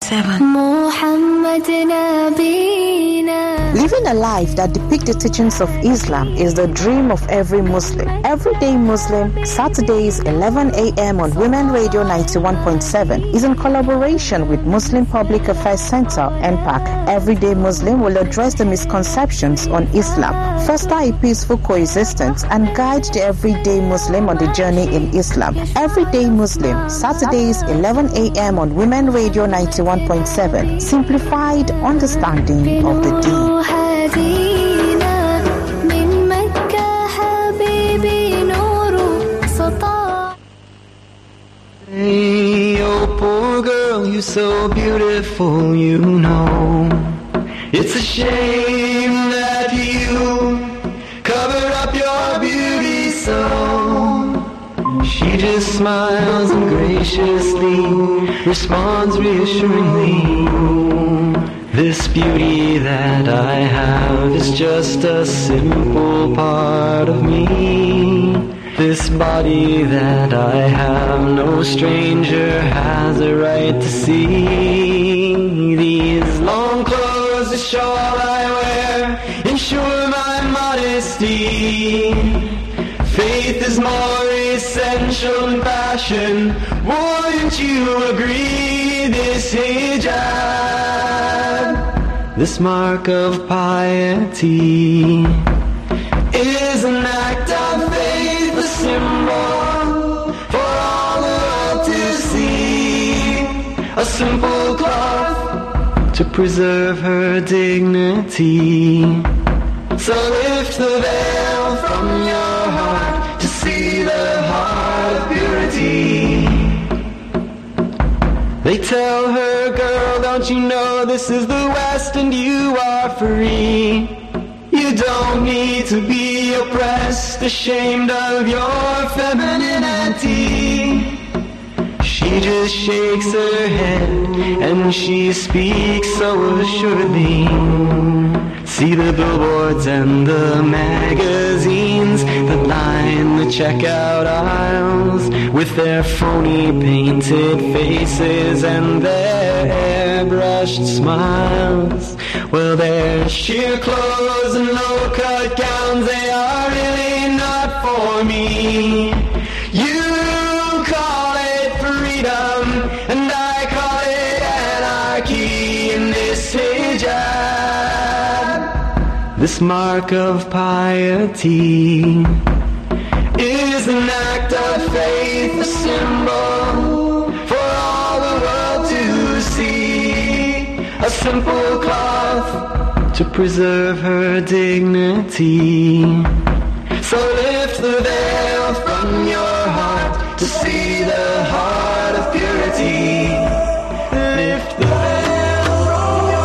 Living a life that depicts the teachings of Islam is the dream of every Muslim. Everyday Muslim, Saturdays 11 a.m. on Women Radio 91.7 is in collaboration with Muslim Public Affairs Center, NPAC. Everyday Muslim will address the misconceptions on Islam, foster a peaceful coexistence, and guide the everyday Muslim on the journey in Islam. Everyday Muslim, Saturdays 11 a.m. on Women Radio 91.7. Simplified understanding of the deen. Hey, oh poor girl, you're so beautiful, you know. It's a shame that you covered up your beauty so. She just smiles and graciously responds reassuringly. This beauty that I have is just a simple part of me. This body that I have, no stranger has a right to see. These long clothes, the shawl I wear, ensure my modesty. Faith is more essential than fashion. Wouldn't you agree? This hijab, this mark of piety, is an act of faith, a symbol for all the world to see. A simple cloth to preserve her dignity. So lift the veil from your heart to see the heart of purity. They tell her, girl, don't you know this is the West and you are free? You don't need to be oppressed, ashamed of your femininity. She just shakes her head and she speaks so assuredly. See the billboards and the magazines that line the checkout aisles with their phony painted faces and their airbrushed smiles. Well, their sheer clothes and low-cut gowns, they are really not for me. You call it freedom, and I call it anarchy in this hijab. This mark of piety is an act of faith, a symbol for all the world to see. A simple cloth to preserve her dignity. So lift the veil from your heart to see the heart of purity. Lift the veil from your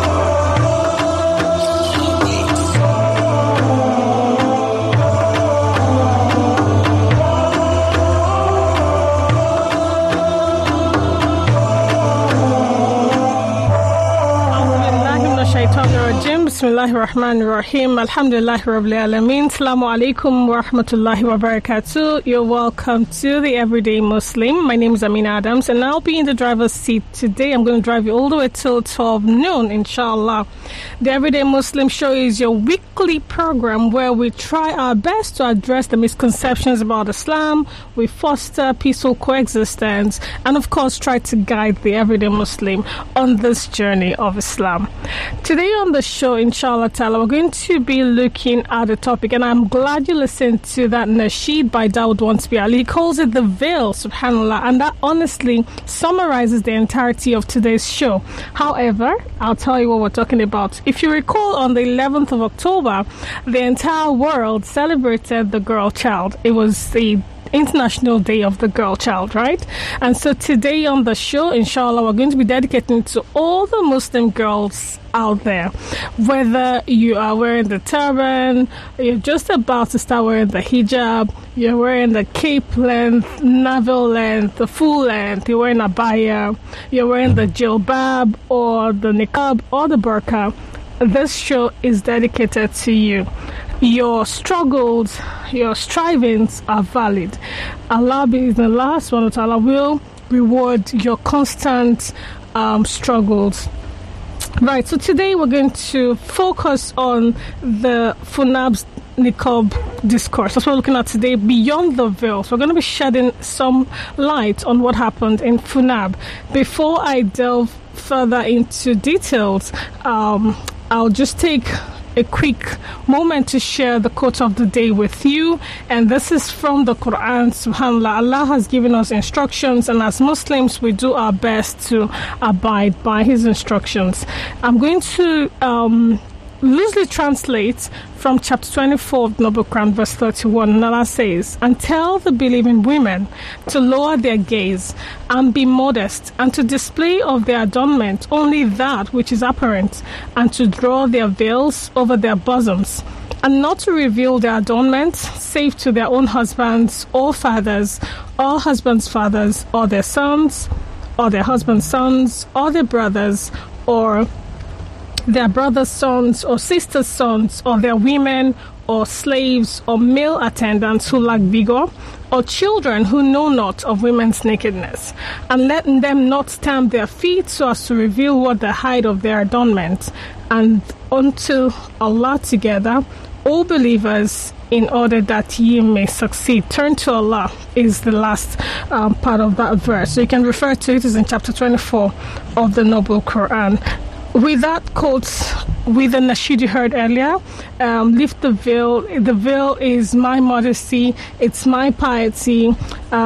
Bismillahirrahmanirrahim. Alhamdulillah Rabbil Alameen. Assalamu alaikum wa rahmatullahi wa barakatuh. You're welcome to the Everyday Muslim. My name is Amina Adams and I'll be in the driver's seat today. I'm going to drive you all the way till 12 noon, inshallah. The Everyday Muslim show is your weekly program where we try our best to address the misconceptions about Islam. We foster peaceful coexistence and of course try to guide the everyday Muslim on this journey of Islam. Today on the show, inshallah ta'ala, we're going to be looking at a topic, and I'm glad you listened to that nasheed by Dawood Wansby Ali. He calls it the veil, subhanallah, and that honestly summarizes the entirety of today's show. However, I'll tell you what we're talking about. If you recall, on the 11th of October, the entire world celebrated the girl child. It was the International Day of the Girl Child, right? And so today on the show, inshallah, we're going to be dedicating to all the Muslim girls out there. Whether you are wearing the turban, you're just about to start wearing the hijab, you're wearing the cape length, navel length, the full length, you're wearing a abaya, you're wearing the jilbab or the niqab or the burqa, this show is dedicated to you. Your struggles, your strivings are valid. Allah subhanahu wa ta'ala will reward your constant struggles. Right, so today we're going to focus on the Funab's Niqab discourse. That's what we're looking at today, Beyond the Veil. So we're going to be shedding some light on what happened in Funab. Before I delve further into details, I'll just take a quick moment to share the quote of the day with you, and this is from the Quran. SubhanAllah, Allah has given us instructions, and as Muslims we do our best to abide by his instructions. I'm going to loosely translate from chapter 24 of the Noble Quran, verse 31. And Allah says, "And tell the believing women to lower their gaze and be modest, and to display of their adornment only that which is apparent, and to draw their veils over their bosoms, and not to reveal their adornment save to their own husbands or fathers, or husbands' fathers, or their sons, or their husbands' sons, or their brothers, or their brothers' sons or sisters' sons, or their women or slaves or male attendants who lack vigor, or children who know not of women's nakedness, and let them not stamp their feet so as to reveal what the height of their adornment, and unto Allah together, all believers, in order that ye may succeed." Turn to Allah is the last part of that verse. So you can refer to it. It's in chapter 24 of the Noble Quran. With that quote, with the nasheed you heard earlier, lift the veil. The veil is my modesty. It's my piety.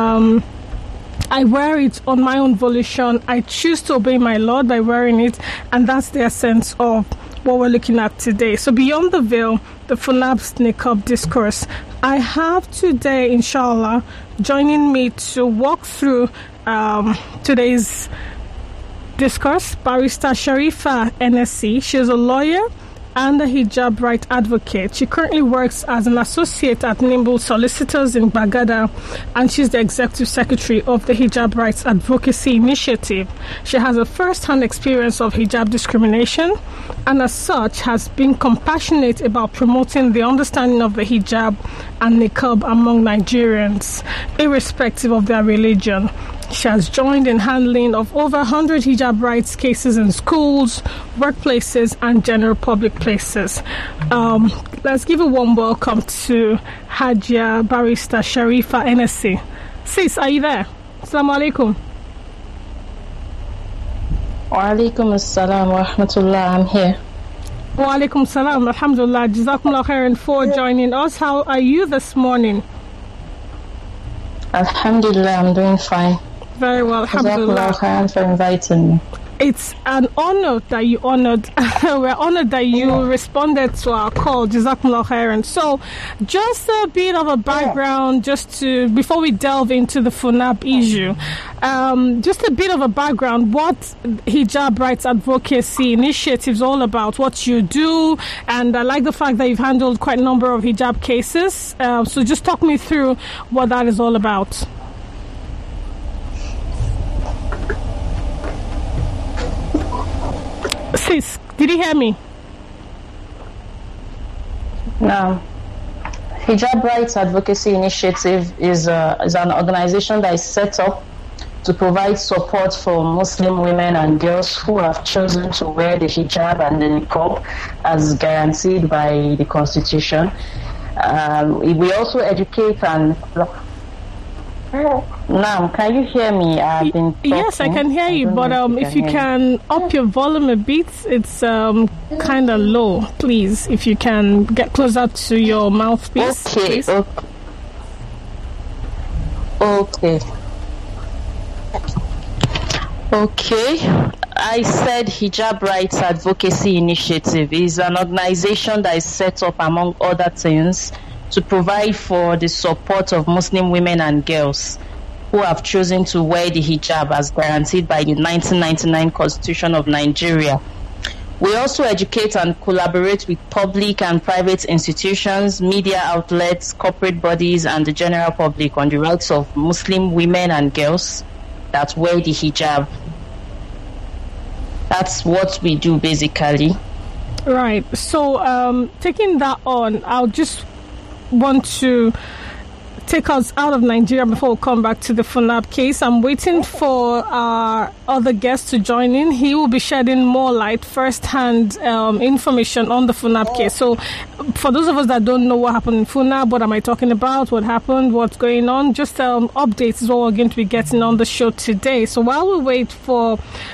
I wear it on my own volition. I choose to obey my Lord by wearing it. And that's the essence of what we're looking at today. So Beyond the Veil, the Funab's Niqab discourse. I have today, inshallah, joining me to walk through today's discourse, Barrister Sharifa NSC. She is a lawyer and a hijab right advocate. She currently works as an associate at Nimble Solicitors in Bagada, and she's the executive secretary of the Hijab Rights Advocacy Initiative. She has a first-hand experience of hijab discrimination, and as such has been compassionate about promoting the understanding of the hijab and niqab among Nigerians, irrespective of their religion. She has joined in handling of over 100 hijab rights cases in schools, workplaces, and general public places. Let's give a warm welcome to Hajia Barrister Sharifa NSC. Sis, are you there? Assalamu alaikum. Wa alaikum assalam wa rahmatullah. I'm here. Wa alaikum salam. Alhamdulillah. Jazakumullah khairan for joining us. How are you this morning? Alhamdulillah, I'm doing fine. Very well, alhamdulillah. Jazakumullah for inviting me. It's an honor that you honored. We're honored that you responded to our call. Jazakumullah khairan. So, just a bit of a background, before we delve into the Funab issue. Just a bit of a background. What Hijab Rights Advocacy Initiative is all about. What you do, and I like the fact that you've handled quite a number of hijab cases. So, just talk me through what that is all about. Sis, did you hear me? No. Hijab Rights Advocacy Initiative is an organization that is set up to provide support for Muslim women and girls who have chosen to wear the hijab and the niqab as guaranteed by the Constitution. We also educate and... Now, can you hear me? I've been talking. Yes, I can hear you, but if you can up your volume a bit, it's kind of low. Please, if you can get closer to your mouthpiece. Okay. Please. Okay. I said Hijab Rights Advocacy Initiative is an organization that is set up, among other things, to provide for the support of Muslim women and girls who have chosen to wear the hijab as guaranteed by the 1999 Constitution of Nigeria. We also educate and collaborate with public and private institutions, media outlets, corporate bodies, and the general public on the rights of Muslim women and girls that wear the hijab. That's what we do, basically. Right. So, taking that on, I'll just want to take us out of Nigeria before we come back to the FUNAB case. I'm waiting for our other guest to join in. He will be shedding more light, first-hand information on the FUNAB case. So for those of us that don't know what happened in FUNAB, what am I talking about, what happened, what's going on, just updates is what we're going to be getting on the show today. So while we wait for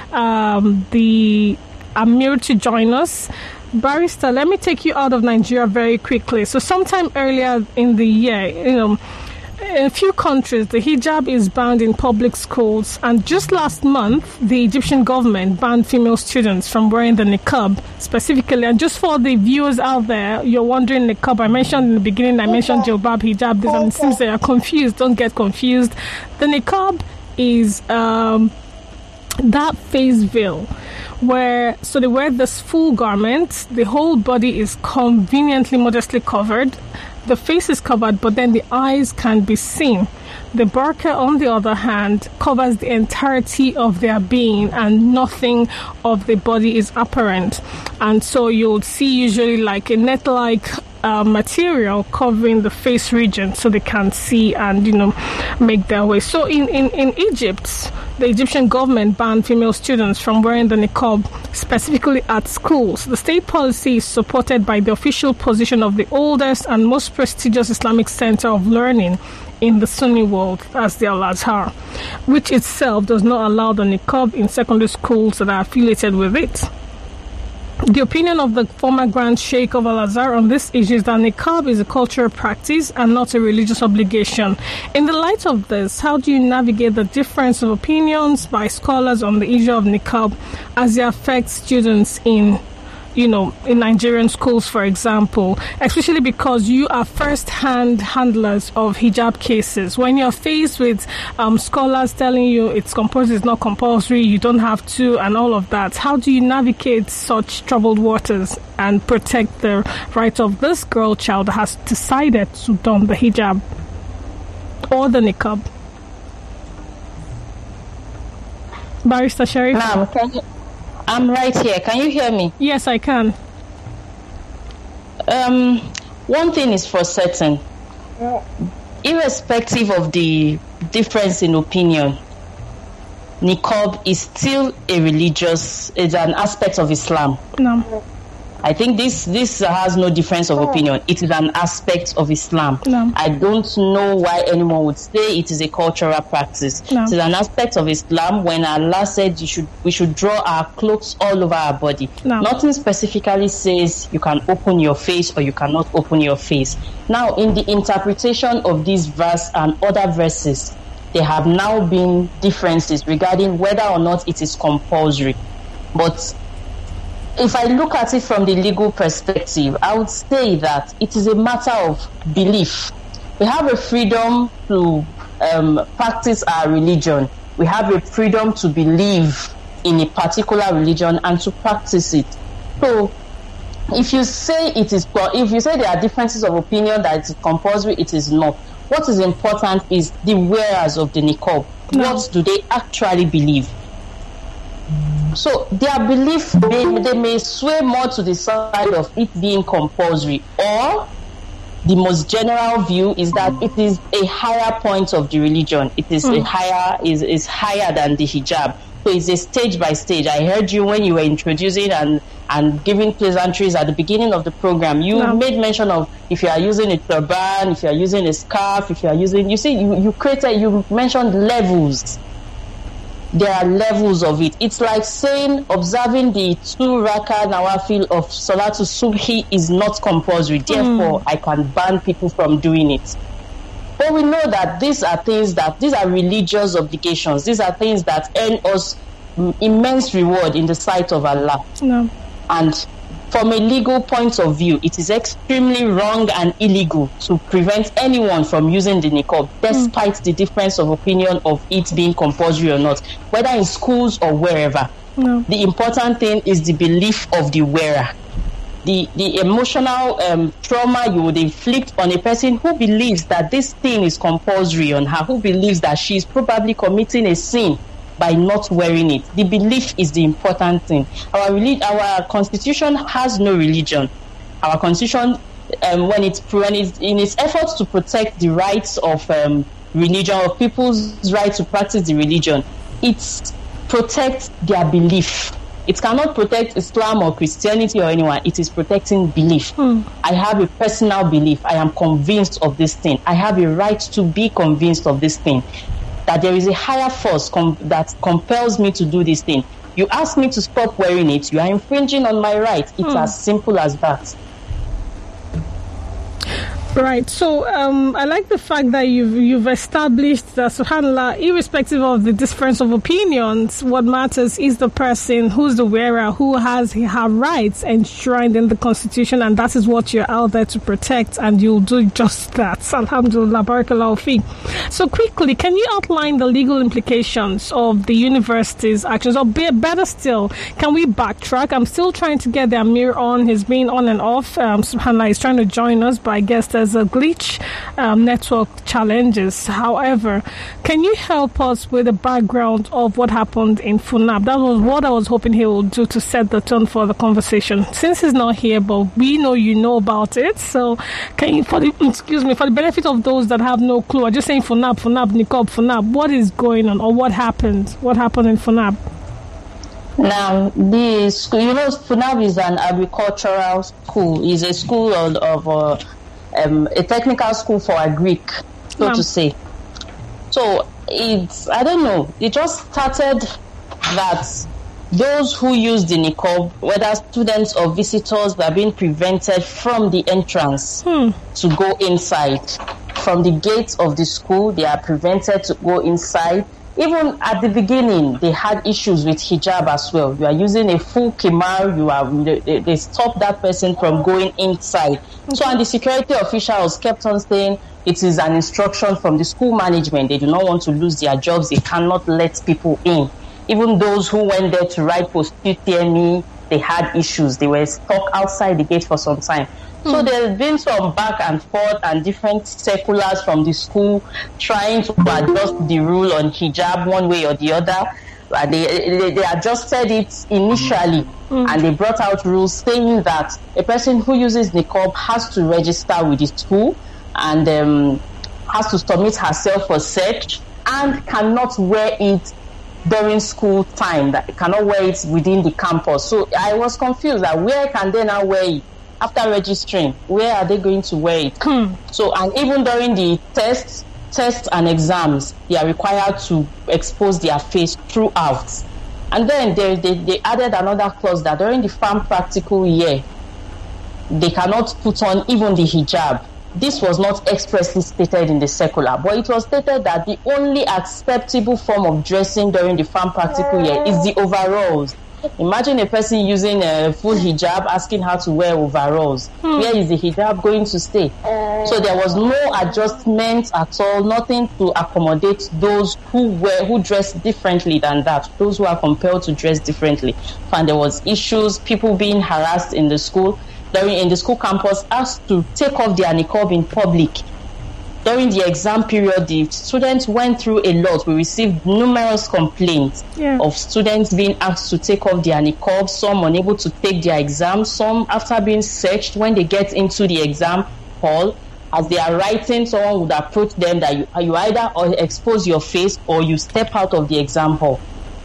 the Amir to join us, Barrister, let me take you out of Nigeria very quickly. So sometime earlier in the year, in a few countries, the hijab is banned in public schools. And just last month, the Egyptian government banned female students from wearing the niqab specifically. And just for the viewers out there, you're wondering niqab. I mentioned in the beginning, I mentioned jilbab, hijab. This, and it seems they are confused. Don't get confused. The niqab is that face veil so they wear this full garment, the whole body is conveniently modestly covered, the face is covered, but then the eyes can be seen. The burqa, on the other hand, covers the entirety of their being and nothing of the body is apparent. And so you'll see usually like a net-like material covering the face region so they can see and, make their way. So in Egypt, the Egyptian government banned female students from wearing the niqab, specifically at schools. The state policy is supported by the official position of the oldest and most prestigious Islamic center of learning in the Sunni world, as the Al-Azhar, which itself does not allow the niqab in secondary schools that are affiliated with it. The opinion of the former Grand Sheikh of Al-Azhar on this issue is that niqab is a cultural practice and not a religious obligation. In the light of this, how do you navigate the difference of opinions by scholars on the issue of niqab as it affects students in Nigerian schools, for example, especially because you are first-hand handlers of hijab cases? When you're faced with scholars telling you it's compulsory, it's not compulsory, you don't have to, and all of that, how do you navigate such troubled waters and protect the right of this girl child that has decided to don the hijab or the niqab? Barrister Sharif? I'm right here. Can you hear me? Yes, I can. One thing is for certain. Irrespective of the difference in opinion, niqab is still it's an aspect of Islam. No. I think this has no difference of opinion. It is an aspect of Islam. No. I don't know why anyone would say it is a cultural practice. No. It is an aspect of Islam. When Allah said we should draw our clothes all over our body. No. Nothing specifically says you can open your face or you cannot open your face. Now, in the interpretation of this verse and other verses, there have now been differences regarding whether or not it is compulsory. But if I look at it from the legal perspective, I would say that it is a matter of belief. We have a freedom to practice our religion. We have a freedom to believe in a particular religion and to practice it. So, if you say there are differences of opinion that it is compulsory, it is not. What is important is the wearers of the niqab. No. What do they actually believe? So their belief, they may sway more to the side of it being compulsory, or the most general view is that it is a higher point of the religion. It is is higher than the hijab. So it's a stage by stage. I heard you when you were introducing and giving pleasantries at the beginning of the program. You made mention of if you are using a turban, if you are using a scarf, if you are using, you mentioned levels. There are levels of it. It's like saying observing the 2 rakah nawafil of Salatul Subhi is not compulsory. Therefore, I can ban people from doing it. But we know that these are religious obligations. These are things that earn us immense reward in the sight of Allah. No. And from a legal point of view, it is extremely wrong and illegal to prevent anyone from using the niqab, despite the difference of opinion of it being compulsory or not, whether in schools or wherever. No. The important thing is the belief of the wearer. The emotional trauma you would inflict on a person who believes that this thing is compulsory on her, who believes that she is probably committing a sin by not wearing it. The belief is the important thing. Our constitution has no religion. Our constitution when it's in its efforts to protect the rights of religion, of people's right to practice the religion, it protects their belief. It cannot protect Islam or Christianity or anyone. It is protecting belief. I have a personal belief. I am convinced of this thing. I have a right to be convinced of this thing. That there is a higher force that compels me to do this thing. You ask me to stop wearing it, you are infringing on my right. It's as simple as that. Right. So I like the fact that you've established that, subhanAllah, irrespective of the difference of opinions, what matters is the person who's the wearer, who has her rights enshrined in the Constitution, and that is what you're out there to protect, and you'll do just that. Alhamdulillah, barakallahu feek. So quickly, can you outline the legal implications of the university's actions? Or better still, can we backtrack? I'm still trying to get the Amir on. He's been on and off. SubhanAllah, he's trying to join us, but I guess there's a glitch, network challenges. However, can you help us with the background of what happened in Funab? That was what I was hoping he would do to set the tone for the conversation. Since he's not here, but we know you know about it, so can you, for the benefit of those that have no clue, I'm just saying Funab, Niqab, Funab, what is going on, or what happened? What happened in Funab? Now, the school, Funab is an agricultural school. It's a school of a technical school for a Greek, so to say. So I don't know, it just started that those who use the niqab, whether students or visitors, were being prevented from the entrance to go inside. From the gates of the school, they are prevented to go inside. Even at the beginning, they had issues with hijab as well. You are using a full kimar, they stop that person from going inside. So, and the security officials kept on saying it is an instruction from the school management. They do not want to lose their jobs. They cannot let people in. Even those who went there to write post-TME, they had issues. They were stuck outside the gate for some time. So there's been some back and forth and different circulars from the school trying to adjust the rule on hijab one way or the other. They adjusted it initially, and they brought out rules saying that a person who uses niqab has to register with the school and has to submit herself for search and cannot wear it during school time, that cannot wear it within the campus. So I was confused that where can they now wear it? After registering, where are they going to wear it? So, and even during the tests and exams, they are required to expose their face throughout. And then they added another clause that during the farm practical year, they cannot put on even the hijab. This was not expressly stated in the circular, but it was stated that the only acceptable form of dressing during the farm practical year is the overalls. Imagine a person using a full hijab asking her to wear overalls. Where is the hijab going to stay? So there was no adjustment at all, nothing to accommodate those who dress differently than that, those who are compelled to dress differently. And there was issues, people being harassed in the school. In the school campus, asked to take off their niqab in public. During the exam period, the students went through a lot. We received numerous complaints of students being asked to take off their niqab, some unable to take their exam, some after being searched when they get into the exam hall. As they are writing, someone would approach them that you either expose your face or you step out of the exam hall.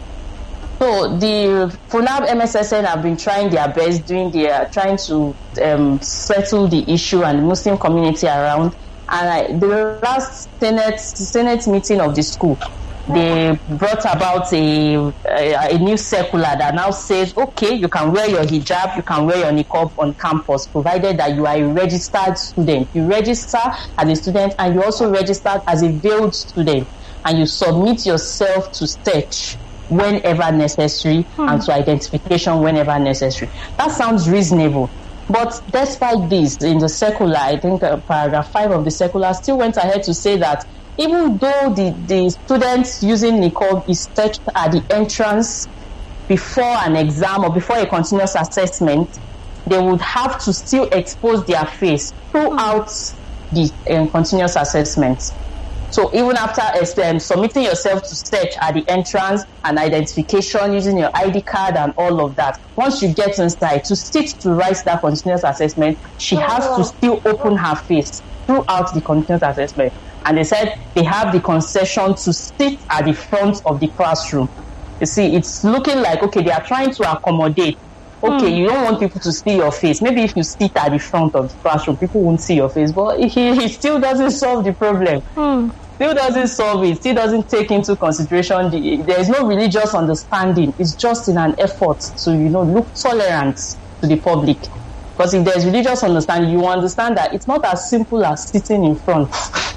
So the Funab MSSN have been trying their best, trying to settle the issue and the Muslim community around. And the last Senate meeting of the school, they brought about a new circular that now says, okay, you can wear your hijab, you can wear your niqab on campus, provided that you are a registered student. You register as a student and you also register as a veiled student, and you submit yourself to search whenever necessary and to identification whenever necessary. That sounds reasonable. But despite this, in the circular, I think paragraph 5 of the circular still went ahead to say that even though the students using niqab is searched at the entrance before an exam or before a continuous assessment, they would have to still expose their face throughout the continuous assessment. So even after submitting yourself to search at the entrance and identification using your ID card and all of that, once you get inside to sit to write that continuous assessment, she has to still open her face throughout the continuous assessment. And they said they have the concession to sit at the front of the classroom. You see, it's looking like, okay, they are trying to accommodate. Okay, you don't want people to see your face. Maybe if you sit at the front of the classroom, people won't see your face. But he still doesn't solve the problem. Still doesn't solve it. Still doesn't take into consideration there is no religious understanding. It's just in an effort to, look tolerant to the public. Because if there's religious understanding, you understand that it's not as simple as sitting in front.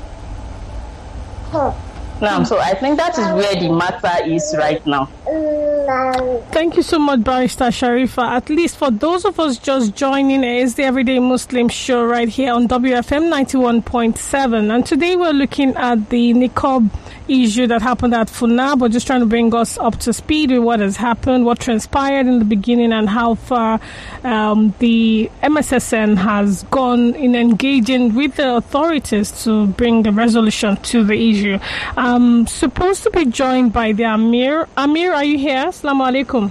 Now, so I think that is where the matter is right now. Thank you so much, Barrister Sharifa. At least for those of us just joining, it is the Everyday Muslim show right here on WFM 91.7. And today we're looking at the niqab issue that happened at FUNAB. We're just trying to bring us up to speed with what has happened, what transpired in the beginning, and how far the MSSN has gone in engaging with the authorities to bring the resolution to the issue. I'm supposed to be joined by the Amir. Amir, are you here? Assalamu alaikum.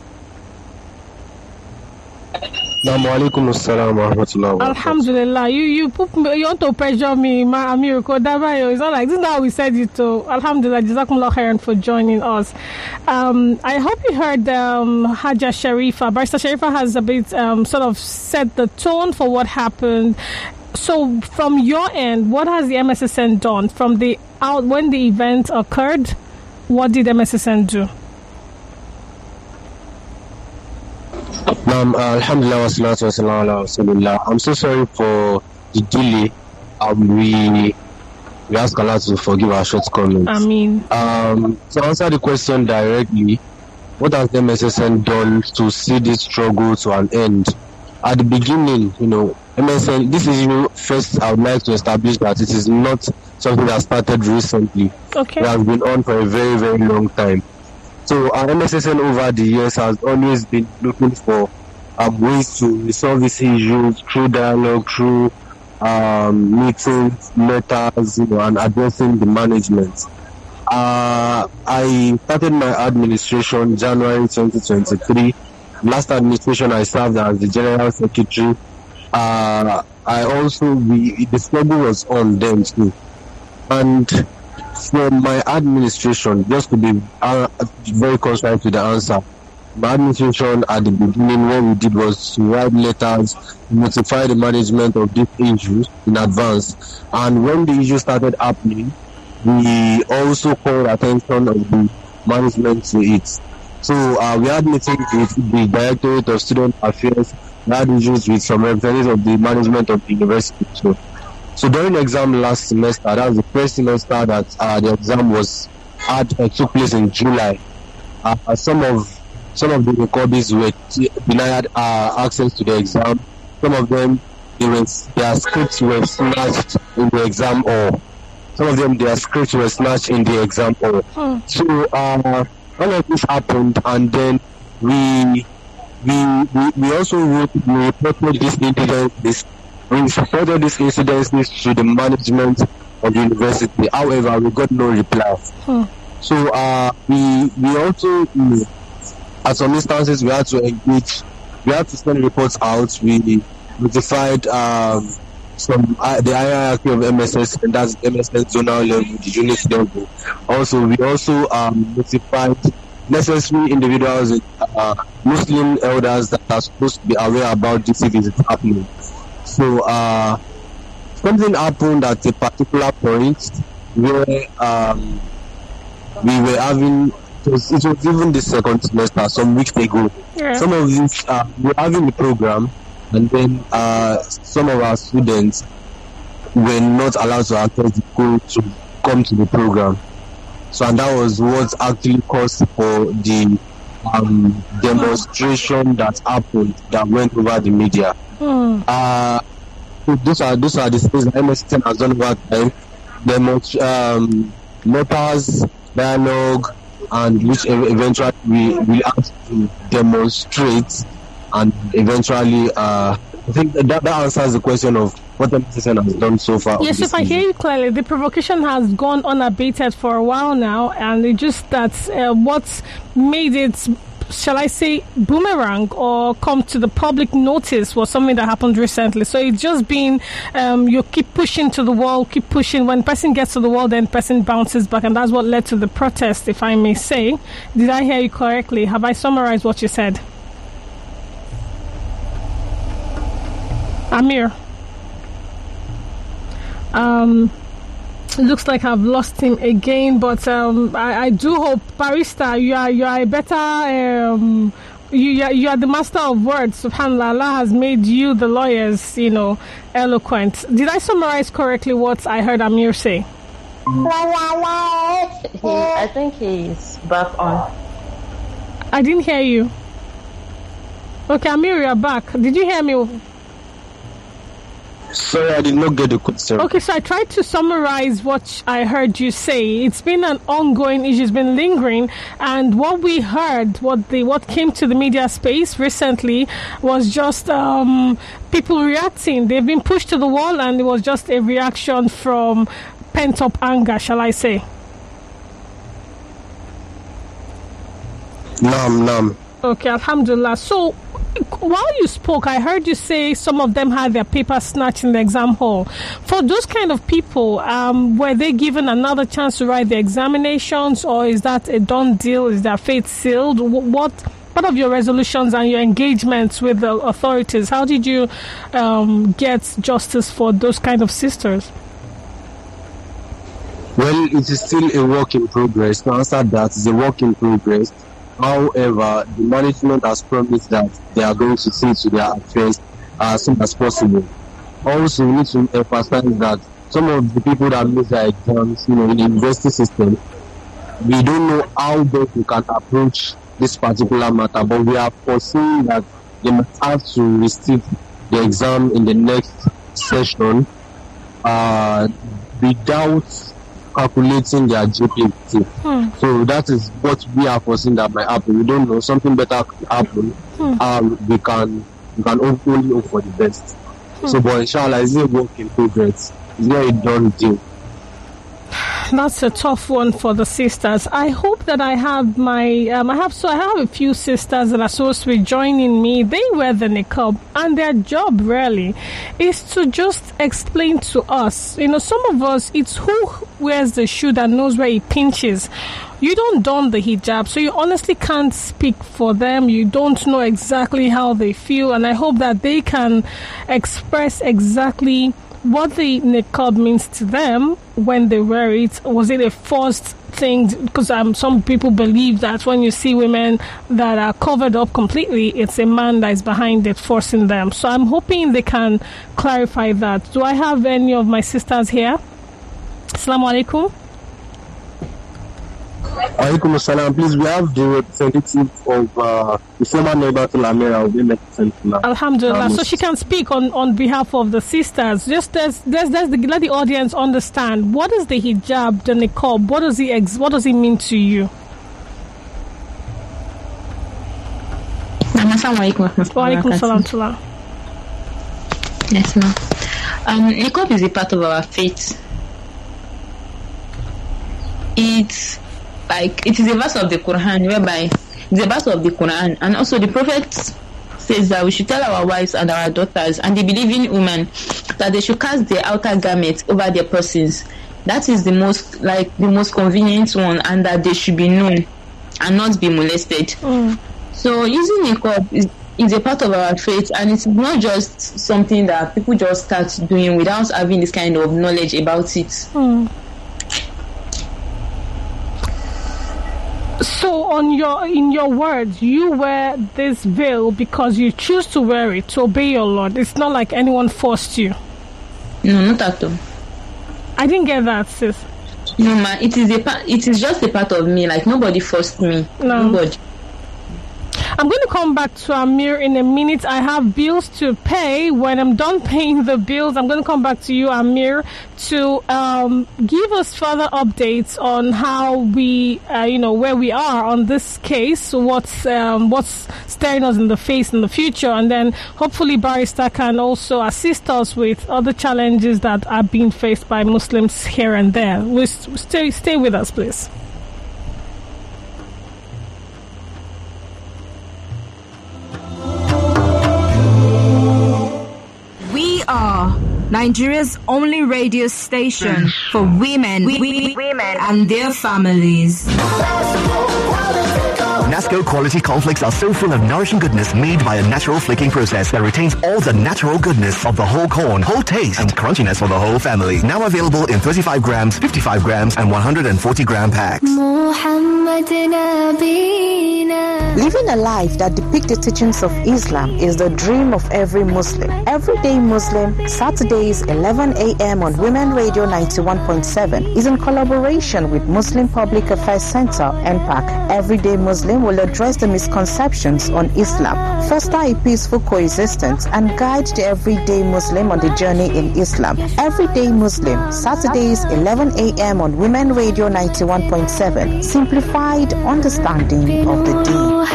Alhamdulillah. You want to pressure me, Amir. It's not like this is how we said it. So Alhamdulillah, Jazakumullah khairan for joining us. I hope you heard Haja Sharifa. Barrister Sharifa has a bit sort of set the tone for what happened. So from your end, what has the MSSN done from when the event occurred? What did MSSN do? Alhamdulillah wa salatu wa salam ala rasulullah. I'm so sorry for the delay. We ask Allah to forgive our shortcomings. Ameen. To answer the question directly, what has the MSSN done to see this struggle to an end? At the beginning, MSSN, this is first I would like to establish that it is not something that started recently. Okay. It has been on for a very, very long time. So our MSSN over the years has always been looking for ways to resolve these issues through dialogue, through meetings, letters, and addressing the management. I started my administration January 2023. Last administration I served as the General Secretary. The struggle was on then too. And from my administration, just to be very concise with the answer, my administration at the beginning, what we did was to write letters, notify the management of these issues in advance. And when the issue started happening, we also called attention of the management to it. So we had meetings with the Directorate of Student Affairs, we had issues with some representatives of the management of the university. So during the exam last semester, that was the first semester that the exam took place in July. Some of the Niqabis were denied access to the exam. Some of them, their scripts were snatched in the exam hall. Some of them, their scripts were snatched in the exam hall. So all of this happened, and then we also reported this incident. We reported these incidences to the management of the university. However, we got no reply. So we also, at some instances, we had to engage. We had to send reports out. We notified the hierarchy of MSS, and that's MSS zonal level, the unit level. Also, we notified necessary individuals, Muslim elders that are supposed to be aware about this if it is happening. So something happened at a particular point where we were having, it was even the second semester, some weeks ago. Yeah. Some of these, we were having a program, and then some of our students were not allowed to access the code to come to the program. So, and that was what actually caused for the demonstration that happened, that went over the media. Those are the things that MSSN has done over time. Letters, dialogue, and which eventually we will have to demonstrate, and eventually I think that answers the question of what what MSSN has done so far. Yes, if I hear you clearly, the provocation has gone unabated for a while now, and it's just that what's made it, shall I say, boomerang or come to the public notice was something that happened recently. So it's just been, you keep pushing to the wall, keep pushing. When person gets to the wall, then person bounces back, and that's what led to the protest, if I may say. Did I hear you correctly? Have I summarized what you said? Amir. Looks like I've lost him again, but I do hope, Barrister, you are a better you are the master of words. SubhanAllah, Allah has made you, the lawyers, eloquent. Did I summarize correctly what I heard Amir say? I think he's back on. I didn't hear you. Okay, Amir, you're back. Did you hear me? Sorry, I did not get the question. Okay, so I tried to summarize what I heard you say. It's been an ongoing issue, it's been lingering, and what we heard, what came to the media space recently was just people reacting. They've been pushed to the wall, and it was just a reaction from pent-up anger, shall I say. Naam. Okay, alhamdulillah. So, while you spoke, I heard you say some of them had their paper snatched in the exam hall. For those kind of people, were they given another chance to write the examinations, or is that a done deal? Is their fate sealed? What of your resolutions and your engagements with the authorities? How did you get justice for those kind of sisters? Well, it is still a work in progress. To answer that, it's a work in progress. However, the management has promised that they are going to see to their affairs as soon as possible. Also, we need to emphasize that some of the people that miss their exams, in the university system, we don't know how best we can approach this particular matter, but we are foreseeing that they must have to receive the exam in the next session without calculating their GPT. So that is what we are foreseeing that might happen. We don't know, something better could happen. We can only hope for the best. So, but inshallah, it's a work in progress. It's not a done deal. That's a tough one for the sisters. I hope that I have I have a few sisters that are supposed to be joining me. They wear the niqab, and their job really is to just explain to us. Some of us, it's who wears the shoe that knows where it pinches. You don't don the hijab, so you honestly can't speak for them. You don't know exactly how they feel, and I hope that they can express exactly what the niqab means to them when they wear it. Was it a forced thing? Because some people believe that when you see women that are covered up completely, it's a man that is behind it forcing them. So I'm hoping they can clarify that. Do I have any of my sisters here? Assalamu alaikum. Alaikum assalam. Please, we have the representative of the former neighbor to Lamira of Women Center. Alhamdulillah. So she can speak on behalf of the sisters. Just let the audience understand, what is the hijab, the niqab? What does it mean to you? Assalamu alaikum. Wa alaikum salam. Yes, ma'am. Niqab is a part of our faith. It is a verse of the Quran, whereby it's a verse of the Quran, and also the Prophet says that we should tell our wives and our daughters and the believing women that they should cast their outer garments over their persons. That is the most convenient one, and that they should be known and not be molested. So using niqab is a part of our faith, and it's not just something that people just start doing without having this kind of knowledge about it. So in your words, you wear this veil because you choose to wear it to obey your Lord. It's not like anyone forced you. No, not at all. I didn't get that, sis. No, ma, it is just a part of me. Like, nobody forced me. No. Nobody. I'm going to come back to Amir in a minute. I have bills to pay. When I'm done paying the bills, I'm going to come back to you, Amir, to give us further updates on how we, where we are on this case, what's staring us in the face in the future, and then hopefully Barrister can also assist us with other challenges that are being faced by Muslims here and there. Stay with us, please. We are Nigeria's only radio station for women and their families. Nasco quality cornflakes are so full of nourishing goodness made by a natural flaking process that retains all the natural goodness of the whole corn, whole taste, and crunchiness for the whole family. Now available in 35 grams, 55 grams, and 140 gram packs. Living a life that depicts the teachings of Islam is the dream of every Muslim. Everyday Muslim, Saturdays 11 a.m. on Women Radio 91.7 is in collaboration with Muslim Public Affairs Center, NPAC. Everyday Muslim will address the misconceptions on Islam, foster a peaceful coexistence, and guide the everyday Muslim on the journey in Islam. Everyday Muslim, Saturdays 11 a.m. on Women Radio 91.7. Simplified understanding of the deen.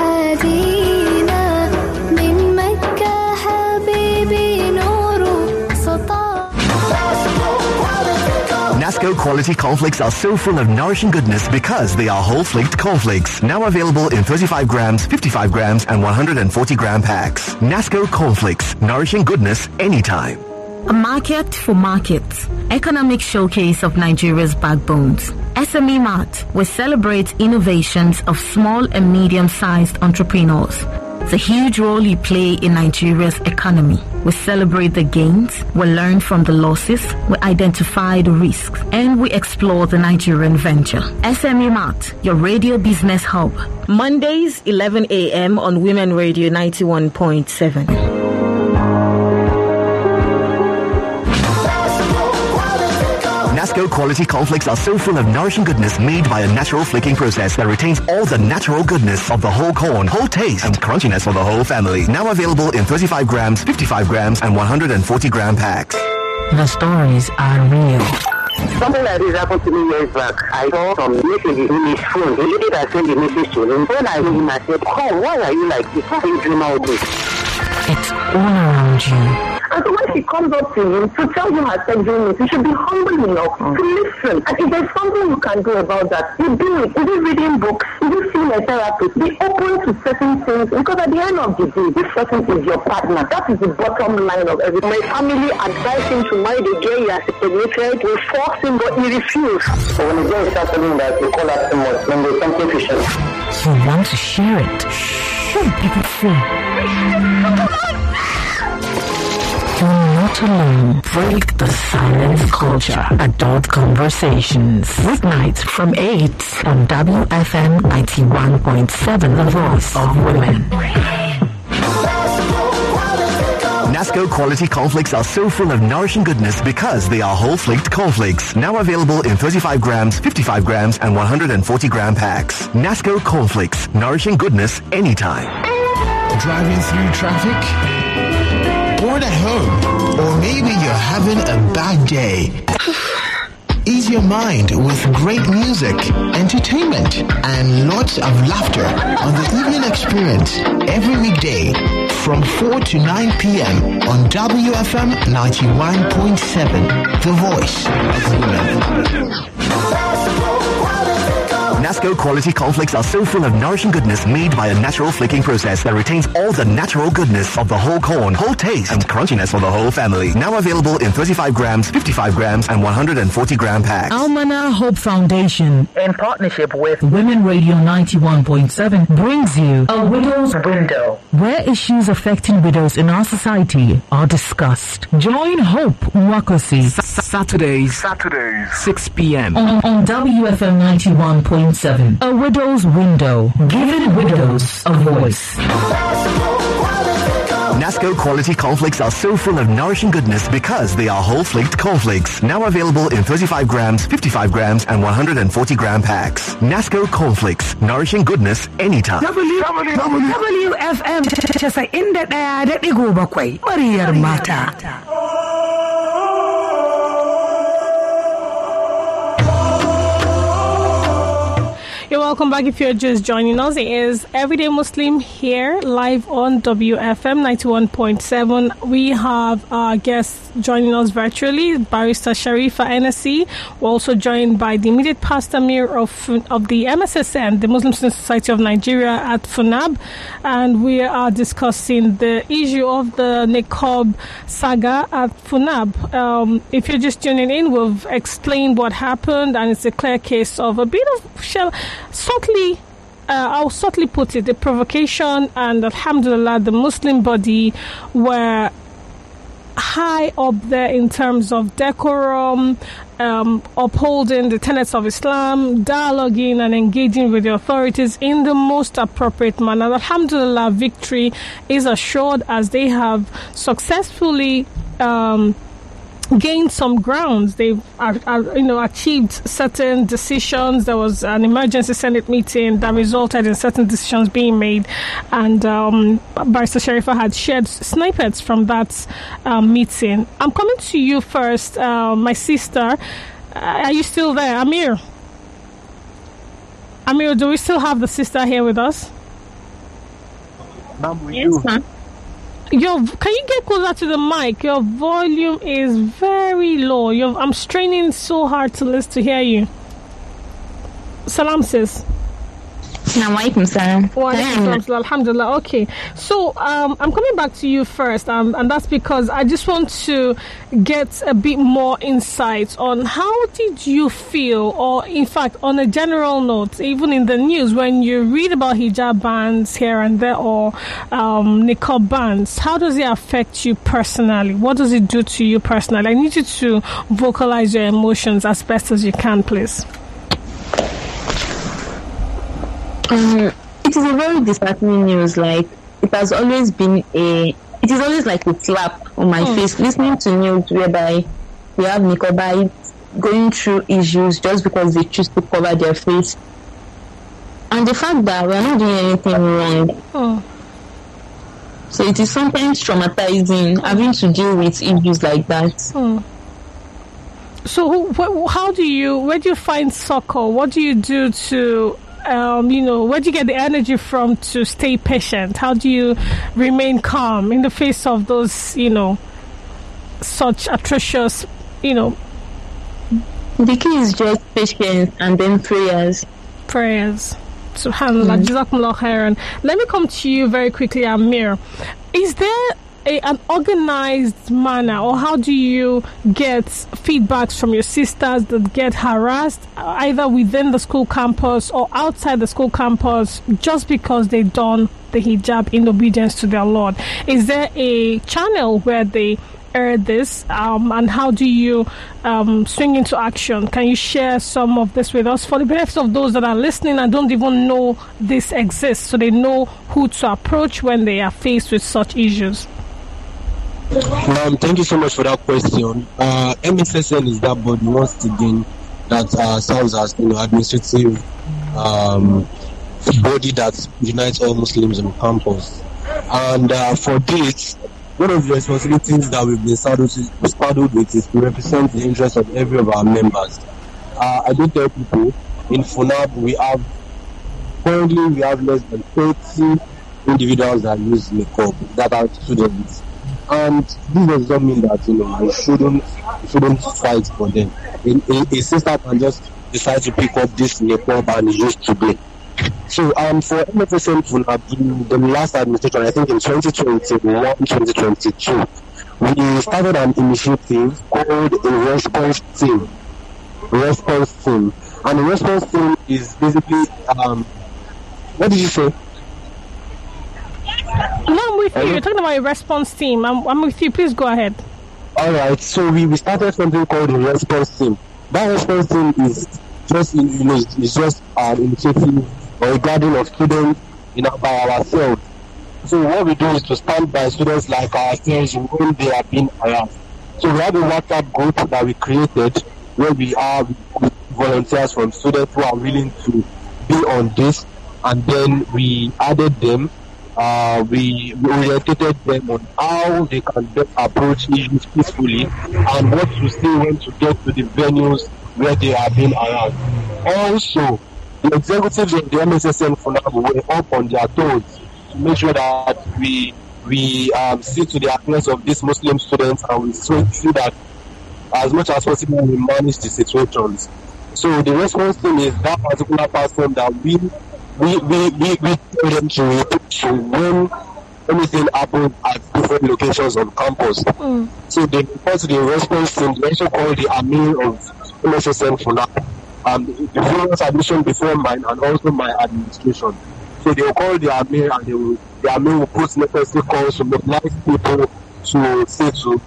Nasco quality cornflakes are so full of nourishing goodness because they are whole flaked cornflakes. Now available in 35 grams, 55 grams, and 140 gram packs. Nasco cornflakes, nourishing goodness anytime. A market for markets. Economic showcase of Nigeria's backbones. SME Mart will celebrate innovations of small and medium-sized entrepreneurs. The huge role you play in Nigeria's economy. We celebrate the gains, we learn from the losses, we identify the risks, and we explore the Nigerian venture. SME Mart, your radio business hub. Mondays, 11 a.m. on Women Radio 91.7. Nasco quality cornflakes are so full of nourishing goodness made by a natural flaking process that retains all the natural goodness of the whole corn, whole taste, and crunchiness for the whole family. Now available in 35 grams, 55 grams, and 140 gram packs. The stories are real. Something like this happened to me years back. I saw some message in his phone. The lady that sent the message to him. When I heard him, I said, "Oh, why are you like this? Why are you dreaming all this?" It's all around you. And so when she comes up to you to tell you her sexual needs, you should be humble enough to listen. And if there's something you can do about that, you do it. Is it reading books? Is it seeing a therapist? Be open to certain things, because at the end of the day, this person is your partner. That is the bottom line of everything. My family advised him to marry the girl he has impregnated. We forced him, but he refused. So when the girl starts telling that, you call her too much, then there's something fishy. You want to share it. Should people see? You're not alone. Break the silence culture. Adult Conversations. Weeknights from 8 on WFM 91.7, the voice of women. Nasco quality cornflakes are so full of nourishing goodness because they are whole flaked cornflakes. Now available in 35 grams, 55 grams, and 140 gram packs. Nasco cornflakes, nourishing goodness anytime. Driving through traffic? Bored at home? Or maybe you're having a bad day. Ease your mind with great music, entertainment, and lots of laughter on the Evening Experience every weekday from 4 to 9 p.m. on WFM 91.7, the voice of women. Nasco quality cornflakes are so full of nourishing goodness made by a natural flaking process that retains all the natural goodness of the whole corn, whole taste, and crunchiness for the whole family. Now available in 35 grams, 55 grams, and 140 gram packs. Almana Hope Foundation, in partnership with Women Radio 91.7, brings you A Widow's Window, where issues affecting widows in our society are discussed. Join Hope Nwakosi Saturdays 6 p.m. on WFM 91.7. A Widow's Window, giving widows a voice. Nasco quality cornflakes are so full of nourishing goodness because they are whole flaked cornflakes. Now available in 35 grams, 55 grams, and 140 gram packs. Nasco cornflakes, nourishing goodness anytime. WFM 91.7 muryar mata. You're welcome back if you're just joining us. It is Everyday Muslim here, live on WFM 91.7. We have our guests joining us virtually, Barrister Sharifa NSC. We're also joined by the immediate past Amir of the MSSN, the Muslim Student Society of Nigeria at FUNAB. And we are discussing the issue of the niqab saga at FUNAB. If you're just tuning in, we've explained what happened, and it's a clear case of a bit of I'll subtly put it, the provocation, and alhamdulillah, the Muslim body were high up there in terms of decorum, upholding the tenets of Islam, dialoguing and engaging with the authorities in the most appropriate manner. Alhamdulillah, victory is assured as they have successfully gained some grounds. They've achieved certain decisions. There was an emergency Senate meeting that resulted in certain decisions being made, and Barrister Sharifa had shared snippets from that meeting. I'm coming to you first, my sister. Are you still there, Amir? Amir, do we still have the sister here with us? Yes, ma'am. Can you get closer to the mic? Your volume is very low. I'm straining so hard to hear you. Salam, sis. Alaikum salam. Alhamdulillah. Okay. So I'm coming back to you first, and that's because I just want to get a bit more insight on how did you feel, or in fact, on a general note, even in the news, when you read about hijab bans here and there or niqab bans, how does it affect you personally? What does it do to you personally? I need you to vocalize your emotions as best as you can, please. It is a very disheartening news. Like, it is always like a slap on my face listening to news whereby we have niqabites going through issues just because they choose to cover their face, and the fact that we are not doing anything wrong. So it is sometimes traumatizing having to deal with issues like that. So where do you find succor? What do you do to where do you get the energy from to stay patient? How do you remain calm in the face of those, such atrocious, The key is just patience and then prayers. Subhanallah, Jazakumullah khairan. Let me come to you very quickly, Amir. Is there an organized manner, or how do you get feedbacks from your sisters that get harassed either within the school campus or outside the school campus just because they don the hijab in obedience to their Lord? Is there a channel where they air this, and how do you swing into action? Can you share some of this with us for the benefit of those that are listening and don't even know this exists, so they know who to approach when they are faced with such issues? Thank you so much for that question. MSSN is that body once again that serves as administrative body that unites all Muslims on campus. And for this, one of the responsibilities that we've been saddled with is to represent the interests of every of our members. I do tell people in FUNAB we have less than 30 individuals that use niqab that are students. And this does not mean that we shouldn't fight for them. A sister can just decide to pick up this niqab and use today. So for MFSN FUNAB, in the last administration, I think in 2021-2022, we started an initiative called a response team. And the response team is basically what did you say? No, I'm with you. You're talking about a response team. I'm with you. Please go ahead. All right. So we started something called a response team. That response team is just it's just an initiative or a gathering of students by ourselves So what we do is to stand by students like ourselves when they have been harassed. So we have a WhatsApp group that we created where we have volunteers from students who are willing to be on this, and then we added them. We orientated them on how they can best approach issues peacefully and what to say when to get to the venues where they are being around. Also, the executives of the MSSN FUNAB were up on their toes to make sure that we see to the happiness of these Muslim students, and we see that as much as possible we manage the situations. So the response team is that particular person that we tell them to report to when anything happens at different locations on campus. So they report to the response team. They also call the Amir of MSSN FUNAB. The previous admission before mine and also my administration. So they will call the Amir, and the Amir will put necessary calls to mobilize people to say to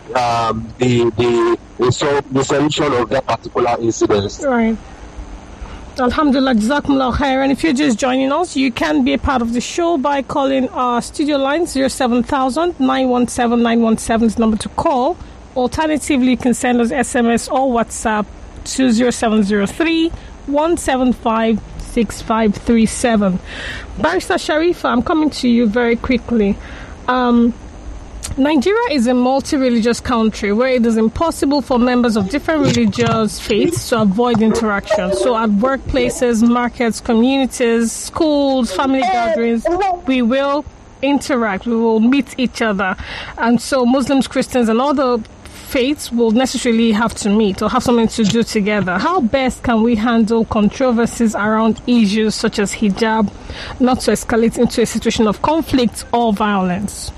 the solution of that particular incident. Right. Alhamdulillah, Jazakumullah khair. And if you're just joining us, you can be a part of the show by calling our studio line 07000 917 917 is the number to call. Alternatively, you can send us SMS or WhatsApp to 0703 175 6537. Barrister Sharifa, I'm coming to you very quickly. Nigeria is a multi-religious country where it is impossible for members of different religious faiths to avoid interaction. So at workplaces, markets, communities, schools, family gatherings, we will interact, we will meet each other. And so Muslims, Christians, and other faiths will necessarily have to meet or have something to do together. How best can we handle controversies around issues such as hijab, not to escalate into a situation of conflict or violence?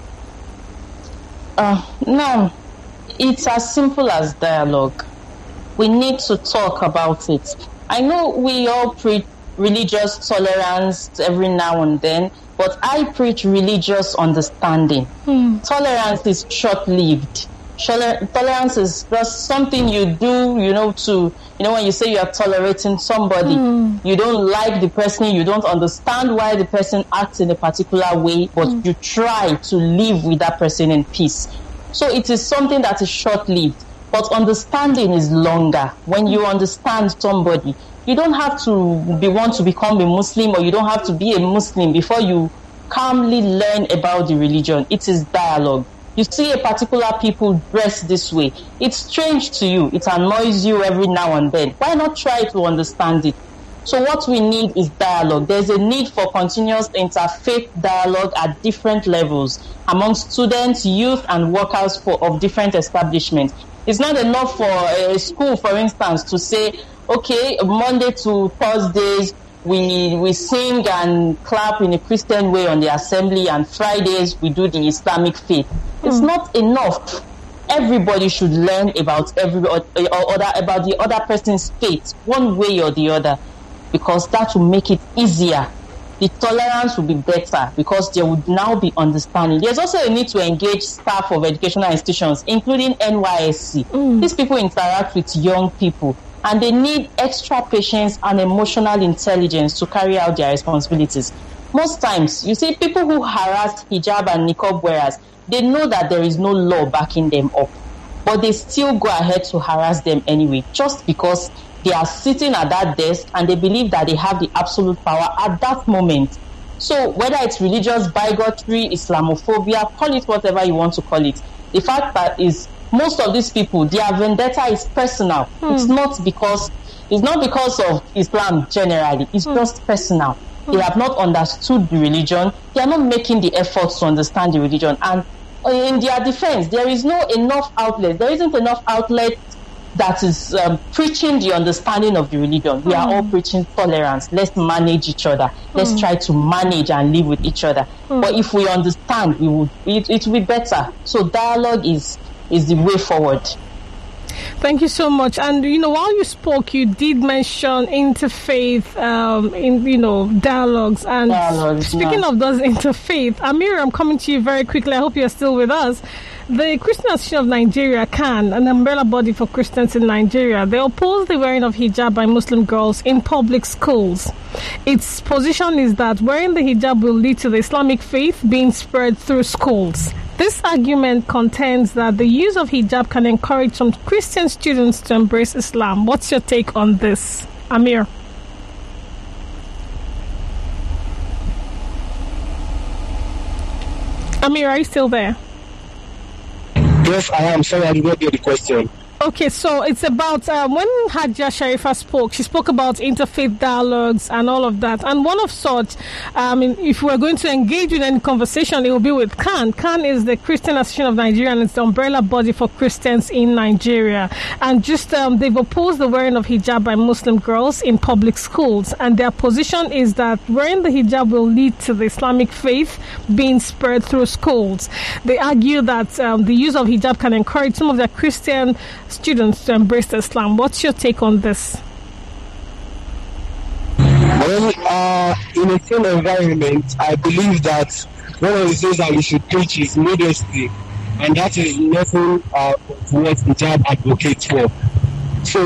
No, it's as simple as dialogue. We need to talk about it. I know we all preach religious tolerance every now and then, but I preach religious understanding. Tolerance is short-lived. Tolerance is just something you do, when you say you are tolerating somebody, you don't like the person, you don't understand why the person acts in a particular way, but you try to live with that person in peace. So it is something that is short-lived, but understanding is longer. When you understand somebody, you don't have to want to become a Muslim, or you don't have to be a Muslim before you calmly learn about the religion. It is dialogue. You see a particular people dress this way. It's strange to you. It annoys you every now and then. Why not try to understand it? So what we need is dialogue. There's a need for continuous interfaith dialogue at different levels among students, youth, and workers of different establishments. It's not enough for a school, for instance, to say, okay, Monday to Thursdays, we sing and clap in a Christian way on the assembly, and Fridays we do the Islamic faith. It's not enough. Everybody should learn about about the other person's faith, one way or the other, because that will make it easier. The tolerance will be better because there would now be understanding. There's also a need to engage staff of educational institutions, including NYSC. These people interact with young people, and they need extra patience and emotional intelligence to carry out their responsibilities. Most times, you see people who harass hijab and niqab wearers, they know that there is no law backing them up, but they still go ahead to harass them anyway, just because they are sitting at that desk and they believe that they have the absolute power at that moment. So whether it's religious bigotry, Islamophobia, call it whatever you want to call it, the fact that is most of these people, their vendetta is personal. It's not because of Islam generally. It's just personal. They have not understood the religion. They are not making the efforts to understand the religion. And in their defense, there is no enough outlet. There isn't enough outlet that is preaching the understanding of the religion. We are all preaching tolerance. Let's manage each other. Let's try to manage and live with each other. But if we understand, it will be better. So dialogue is the way forward. Thank you so much. And, while you spoke, you did mention interfaith, dialogues. And speaking of those interfaith, Amir, I'm coming to you very quickly. I hope you're still with us. The Christian Association of Nigeria, CAN, an umbrella body for Christians in Nigeria, they oppose the wearing of hijab by Muslim girls in public schools. Its position is that wearing the hijab will lead to the Islamic faith being spread through schools. This argument contends that the use of hijab can encourage some Christian students to embrace Islam. What's your take on this, Amir? Amir, are you still there? Yes, I am. Sorry, I did not get the question. Okay, so it's about when Hajia Sharifa spoke, she spoke about interfaith dialogues and all of that. And one of such, if we're going to engage in any conversation, it will be with CAN. CAN is the Christian Association of Nigeria, and it's the umbrella body for Christians in Nigeria. And just they've opposed the wearing of hijab by Muslim girls in public schools. And their position is that wearing the hijab will lead to the Islamic faith being spread through schools. They argue that the use of hijab can encourage some of their Christian students to embrace Islam. What's your take on this? Well, in a same environment, I believe that one of the things that we should preach is modesty, and that is nothing what hijab advocates for. So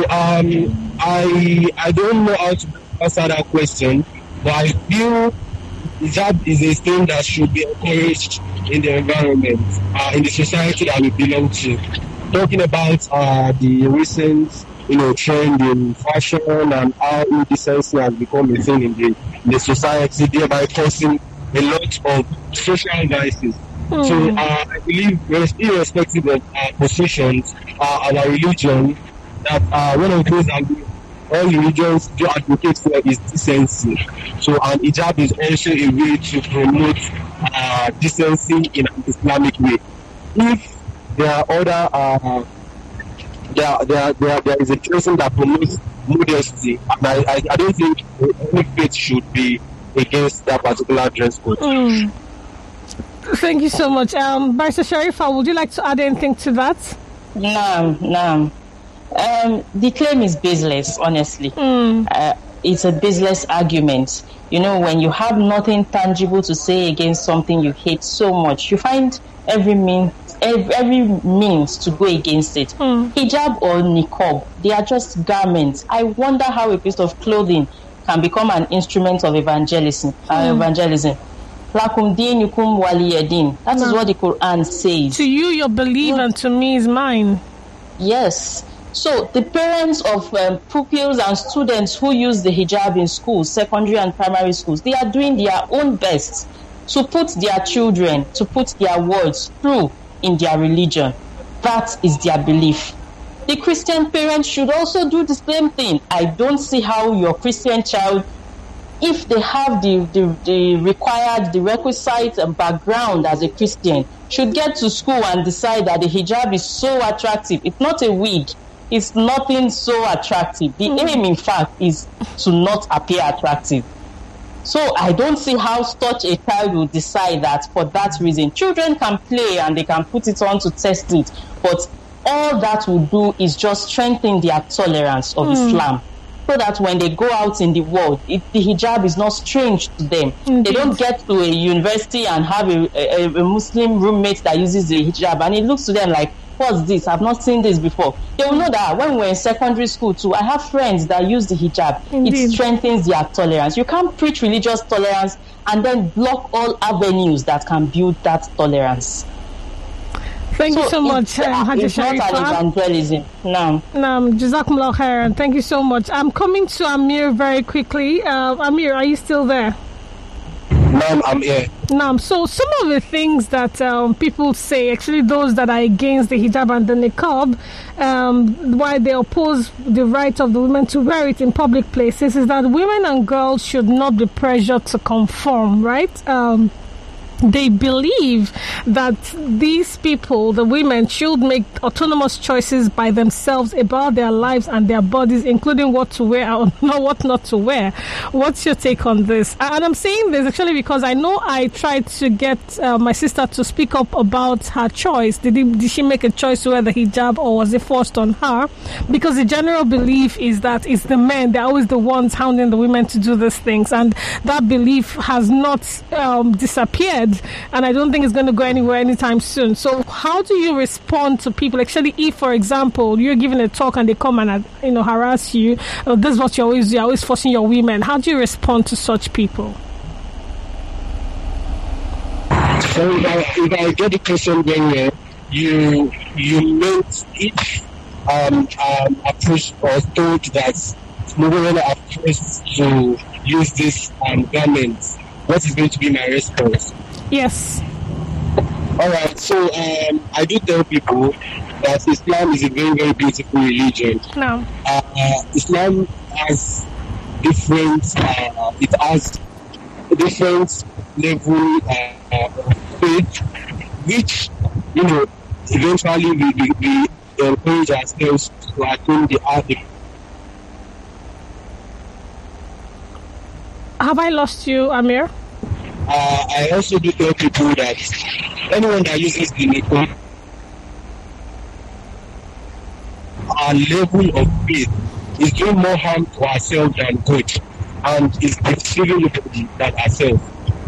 I don't know how to answer that question, but I feel hijab is a thing that should be encouraged in the environment, in the society that we belong to. Talking about the recent, trend in fashion and how indecency has become a thing in the society, thereby causing a lot of social vices. So I believe, irrespective of our positions, our religion, that one of the things that all religions do advocate for is decency. So, and hijab is also a way to promote decency in an Islamic way. If there are other, there is a person that promotes modesty, and I don't think any faith should be against that particular dress code. Thank you so much. Barrister Sharifa, would you like to add anything to that? No. The claim is baseless, honestly. It's a baseless argument. When you have nothing tangible to say against something you hate so much, you find every means to go against it. Hijab or niqab, they are just garments. I wonder how a piece of clothing can become an instrument of evangelism. Lakum dinukum waliyadin. That is what the Quran says. To you, your belief, and to me is mine. Yes. So the parents of pupils and students who use the hijab in schools, secondary and primary schools, they are doing their own best to put their children, to put their words through in their religion. That is their belief. The Christian parents should also do the same thing. I don't see how your Christian child, if they have the requisite background as a Christian, should get to school and decide that the hijab is so attractive. It's not a wig. It's nothing so attractive. The aim, in fact, is to not appear attractive. So I don't see how such a child will decide that for that reason. Children can play and they can put it on to test it, but all that will do is just strengthen their tolerance of Islam, so that when they go out in the world, the hijab is not strange to them. They don't get to a university and have a Muslim roommate that uses the hijab, and it looks to them like, what's this? I've not seen this before. They will know that when we're in secondary school too, I have friends that use the hijab. It strengthens their tolerance. You can't preach religious tolerance and then block all avenues that can build that tolerance. Thank you so much, Hajia It's not Sharifa. an evangelism. No. Jazakumullah khairan. Thank you so much. I'm coming to Amir very quickly. Amir, are you still there? Ma'am, I'm here. So some of the things that people say, actually those that are against the hijab and the niqab, why they oppose the right of the women to wear it in public places, is that women and girls should not be pressured to conform, right? they believe that these people, the women, should make autonomous choices by themselves about their lives and their bodies, including what to wear or what not to wear. What's your take on this? And I'm saying this actually because I know I tried to get my sister to speak up about her choice. Did she make a choice to wear the hijab, or was it forced on her? Because the general belief is that it's the men, they're always the ones hounding the women to do these things, and that belief has not disappeared. And I don't think it's going to go anywhere anytime soon. So how do you respond to people? Actually, if, for example, you're giving a talk and they come and harass you, this is what you always do, you're always forcing your women. How do you respond to such people? So if I get the question very well, you meant if approached or told that women are forced to use this garment, what is going to be my response? Yes. All right. So I do tell people that Islam is a very, very beautiful religion. No. Islam has different. It has a different level of faith, which eventually we encourage ourselves to attain the art. Have I lost you, Amir? I also do tell people that anyone that uses the niqab, our level of faith is doing more harm to ourselves than good, and is deceiving nobody than ourselves.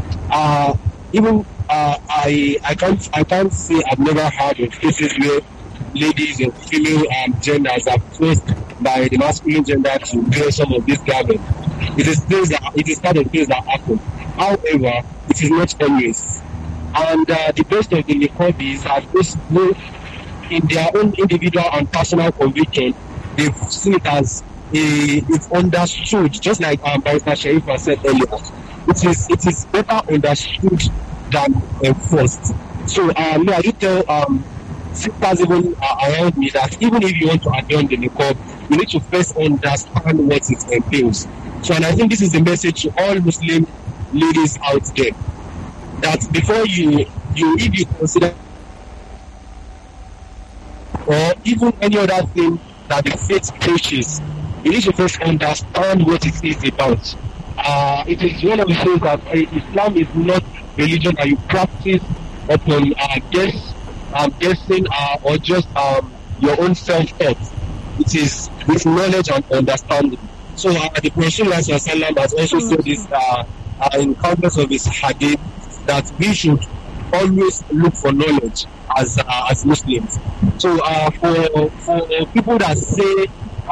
I can't say I've never heard of cases where ladies or female genders are forced by the masculine gender to wear some of these garments. It is part of things that happen. However, it is not always. And the best of the niqabis are those who, in their own individual and personal conviction, they've seen it as it's understood, just like Barrister Sharifa said earlier. It is better understood than enforced. So I do tell sisters even around me that even if you want to adorn the niqab, you need to first understand what it entails. So, and I think this is the message to all Muslim ladies out there, that before you if you consider or even any other thing that the faith preaches, you need to first understand what it is about. It is one of the things that Islam is not religion that you practice upon guessing or just your own self-thought. It is with knowledge and understanding. So the Prophet has also said this in countless of his hadith, that we should always look for knowledge as Muslims. So for people that say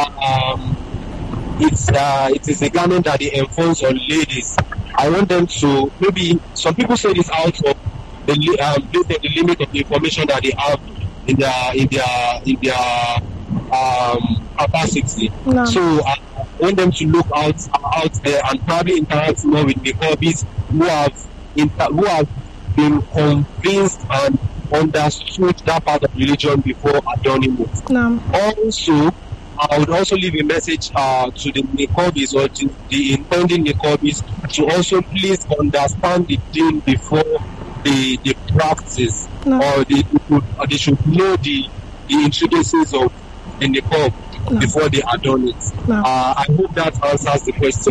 it is a garment that they enforce on ladies, I want them to, maybe some people say this out of the limit of the information that they have in their capacity. No. So I want them to look out there and probably interact more with the hobbies who have been convinced and understood that part of religion before adorning it. No. Also, I would also leave a message to the niqabis or to the intending niqabis to also please understand the thing before the practice. No. Or they should know the intricacies of the niqab before they adorn it. No. I hope that answers the question.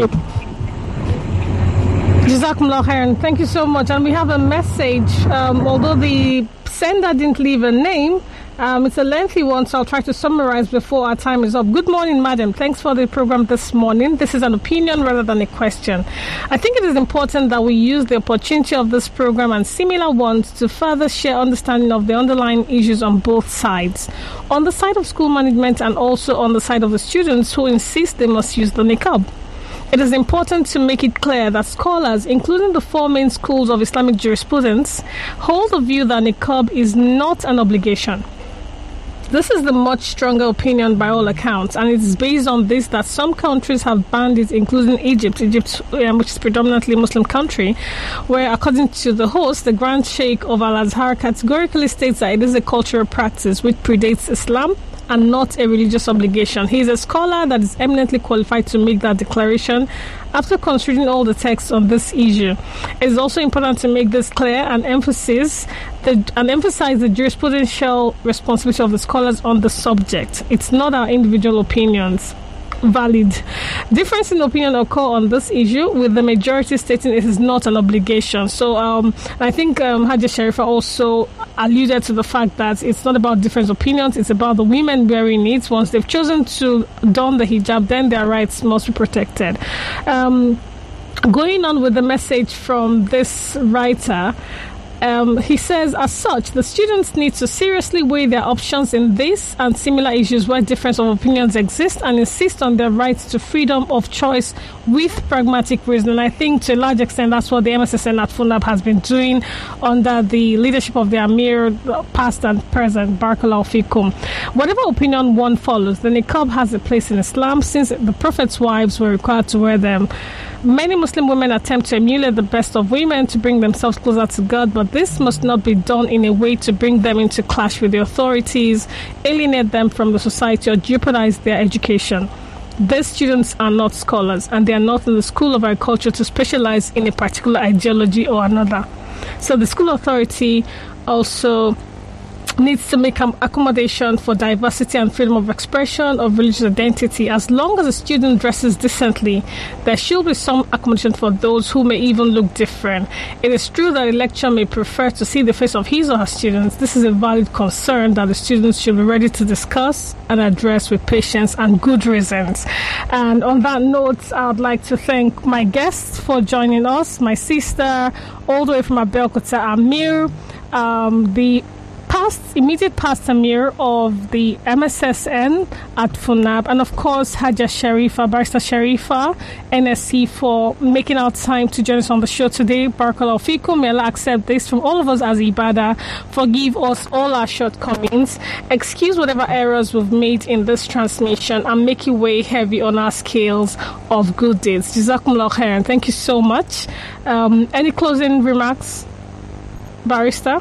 Jazakumullah khairan. Thank you so much. And we have a message, although the sender didn't leave a name. It's a lengthy one, so I'll try to summarize before our time is up. Good morning, madam. Thanks for the program this morning. This is an opinion rather than a question. I think it is important that we use the opportunity of this program and similar ones to further share understanding of the underlying issues on both sides. On the side of school management and also on the side of the students who insist they must use the niqab. It is important to make it clear that scholars, including the four main schools of Islamic jurisprudence, hold the view that niqab is not an obligation. This is the much stronger opinion by all accounts, and it is based on this that some countries have banned it, including Egypt, which is predominantly a Muslim country, where, according to the host, the Grand Sheikh of Al-Azhar categorically states that it is a cultural practice which predates Islam and not a religious obligation. He is a scholar that is eminently qualified to make that declaration after considering all the texts on this issue. It is also important to make this clear and emphasize the jurisprudential responsibility of the scholars on the subject. It's not our individual opinions. Valid. Difference in opinion occur on this issue, with the majority stating it is not an obligation. So I think Hajia Sharifa also alluded to the fact that it's not about different opinions, it's about the women wearing it. Once they've chosen to don the hijab, then their rights must be protected. Going on with the message from this writer, he says, as such, the students need to seriously weigh their options in this and similar issues where difference of opinions exist, and insist on their rights to freedom of choice with pragmatic reason. And I think to a large extent that's what the MSSN at FUNAB has been doing under the leadership of the Amir, past and present, Barakallahu Fikum. Whatever opinion one follows, the niqab has a place in Islam, since the Prophet's wives were required to wear them. Many Muslim women attempt to emulate the best of women to bring themselves closer to God, but this must not be done in a way to bring them into clash with the authorities, alienate them from the society, or jeopardize their education. These students are not scholars, and they are not in the School of Agriculture to specialize in a particular ideology or another. So the school authority also needs to make accommodation for diversity and freedom of expression of religious identity. As long as a student dresses decently, there should be some accommodation for those who may even look different. It is true that a lecturer may prefer to see the face of his or her students. This is a valid concern that the students should be ready to discuss and address with patience and good reasons. And on that note, I would like to thank my guests for joining us, my sister all the way from Abeokuta, Amir, the immediate past Amir of the MSSN at FUNAB, and of course Hajia Sharifa, Barrister Sharifa, NSC, for making our time to join us on the show today. Barakallahu Fikum. May Allah accept this from all of us as Ibadah. Forgive us all our shortcomings. Excuse whatever errors we've made in this transmission, and make it weigh heavy on our scales of good deeds. Jazakumullah khairan. Thank you so much. Any closing remarks, Barrister?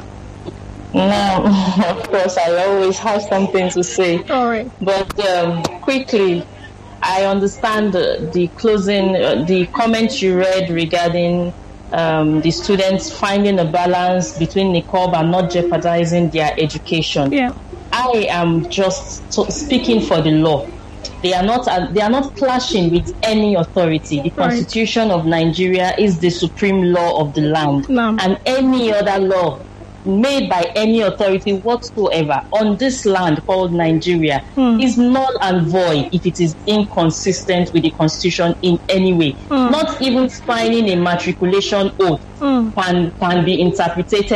No, of course, I always have something to say. All right. But quickly, I understand the closing, the comment you read regarding the students finding a balance between niqab and not jeopardizing their education. Yeah. I am just speaking for the law. They are not clashing with any authority. The Constitution of Nigeria is the supreme law of the land, and any other law made by any authority whatsoever on this land called Nigeria is null and void if it is inconsistent with the Constitution in any way. Not even signing a matriculation oath can be interpreted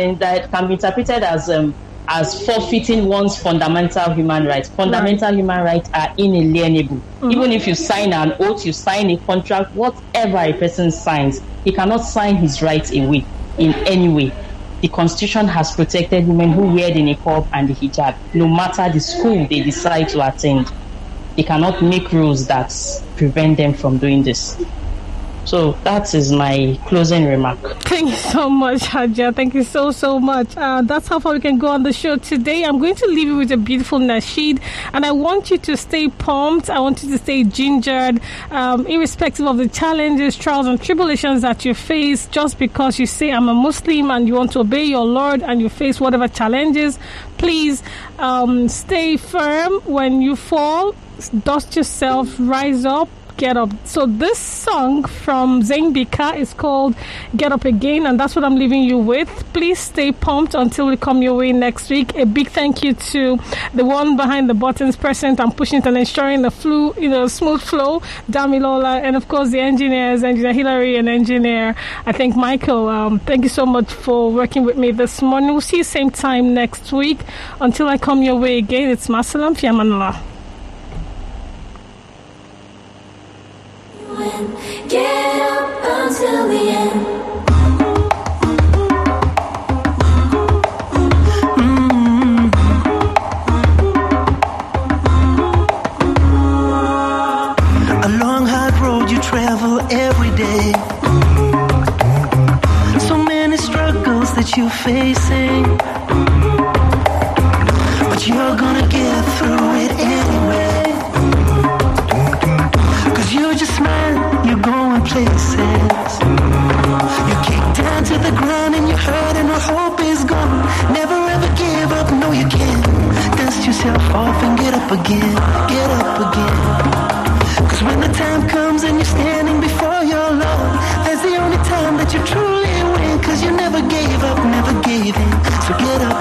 as forfeiting one's fundamental human rights. Fundamental human rights are inalienable. Even if you sign an oath, you sign a contract, whatever a person signs, he cannot sign his rights away in any way. The Constitution has protected women who wear the niqab and the hijab, no matter the school they decide to attend. They cannot make rules that prevent them from doing this. So that is my closing remark. Thank you so much, Hajia. Thank you so much. That's how far we can go on the show today. I'm going to leave you with a beautiful nasheed, and I want you to stay pumped. I want you to stay gingered, irrespective of the challenges, trials, and tribulations that you face. Just because you say, I'm a Muslim, and you want to obey your Lord, and you face whatever challenges, please stay firm. When you fall, dust yourself, rise up, get up. So this song from Zain Bika is called Get Up Again, and that's what I'm leaving you with. Please stay pumped until we come your way next week. A big thank you to the one behind the buttons, present and pushing it and ensuring the smooth flow, Damilola, and of course the engineers, Engineer Hillary and Engineer, I think, Michael. Thank you so much for working with me this morning. We'll see you same time next week. Until I come your way again, it's Masalam Fiamanullah. Get up until the end. A long hard road you travel every day. So many struggles that you're facing, but you're gonna get through.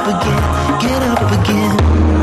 up again, get up again.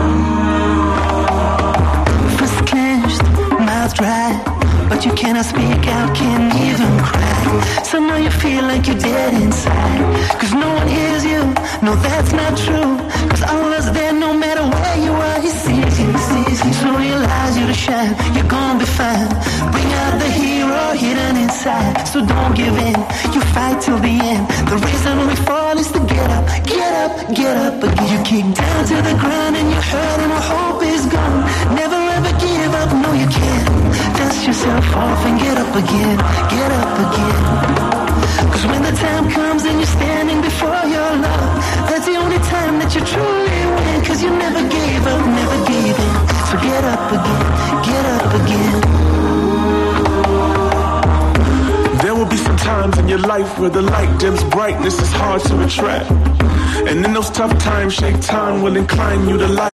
Fist clenched, mouth dry, but you cannot speak out, can't even cry. So now you feel like you're dead inside, cause no one hears you. No, that's not true, cause Allah's there no matter where you are. He sees you, so he allows you to shine. You're gonna be fine. Bring out the hero hidden inside, so don't give in. You fight till the end. The reason we fall is to get up, get up, get up again. You kick down to the ground and you hurt and all hope is gone. Never ever give up, no you can't. Dust yourself off and get up again, get up again. Cause when the time comes and you're standing before your love, that's the only time that you truly win. Cause you never gave up, never gave in. So get up again, get up again. There will be some times in your life where the light dims brightness is hard to attract. And in those tough times, Shaitan will incline you to light.